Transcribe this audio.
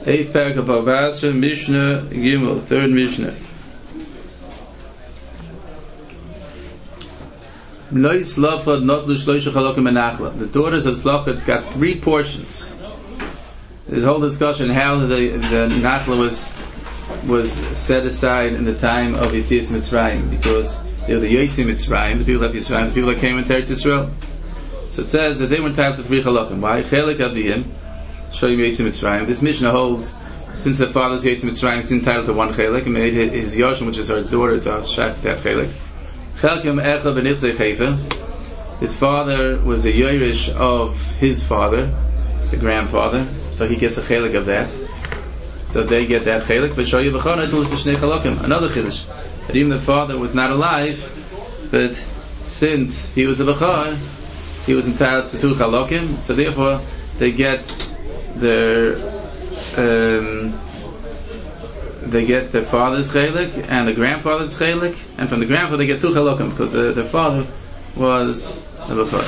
Eighth parak of Bava Basra, Mishnah Gimel, third Mishnah. The daughters of Slachot got 3 portions. This whole discussion how the Nachla was set aside in the time of Yetzias Mitzrayim, because they were the Yotzim Mitzrayim, the people that left Mitzrayim, the people that came into Eretz Yisrael. So it says that they were entitled to 3 Chalakim. Why? Chelik Avihim, Shoyim Yotzim Mitzrayim. This Mishnah holds, since the father's Yotzim Mitzrayim is entitled to 1 Chelik, and made his Yoshim, which is his daughters, are shaykh to that Chelik. Chelkim Echa B'Nitzei Chayfa. His father was a Yoresh of his father, the grandfather, so he gets a chelik of that. So they get that chelik. But Shoya B'Chana Tulish B'Shnei Chalakim. Another chiddush, that even the father was not alive, but since he was a B'Char, he was entitled to 2 chalakim. So therefore, they get their father's chelik and the grandfather's chelik, and from the grandfather they get 2 chalakim because the father was a B'Char.